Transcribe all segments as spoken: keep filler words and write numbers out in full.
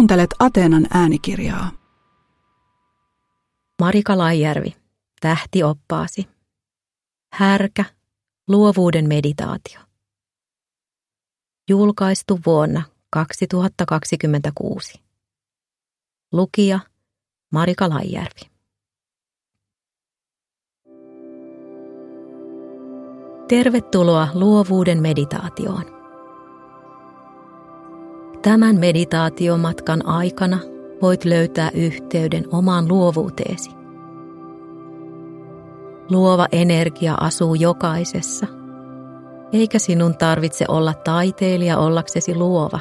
Kuuntelet Ateenan äänikirjaa. Marika Laijärvi, Tähtioppaasi. Härkä, luovuuden meditaatio. Julkaistu vuonna kaksituhattakaksikymmentäkuusi. Lukija Marika Laijärvi. Tervetuloa luovuuden meditaatioon. Tämän meditaatiomatkan aikana voit löytää yhteyden omaan luovuuteesi. Luova energia asuu jokaisessa, eikä sinun tarvitse olla taiteilija ollaksesi luova.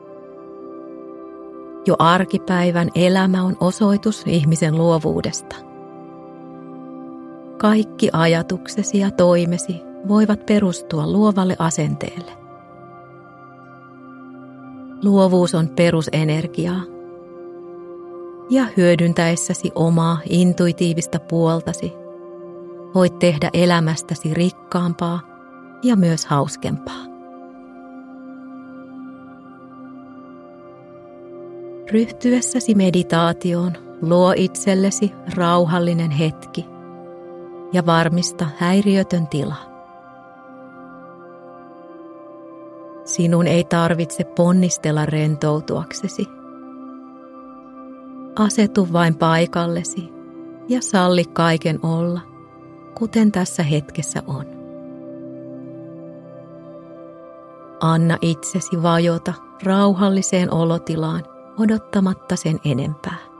Jo arkipäivän elämä on osoitus ihmisen luovuudesta. Kaikki ajatuksesi ja toimesi voivat perustua luovalle asenteelle. Luovuus on perusenergiaa, ja hyödyntäessäsi omaa intuitiivista puoltasi voit tehdä elämästäsi rikkaampaa ja myös hauskempaa. Ryhtyessäsi meditaatioon luo itsellesi rauhallinen hetki ja varmista häiriötön tila. Sinun ei tarvitse ponnistella rentoutuaksesi. Asetu vain paikallesi ja salli kaiken olla, kuten tässä hetkessä on. Anna itsesi vajota rauhalliseen olotilaan odottamatta sen enempää.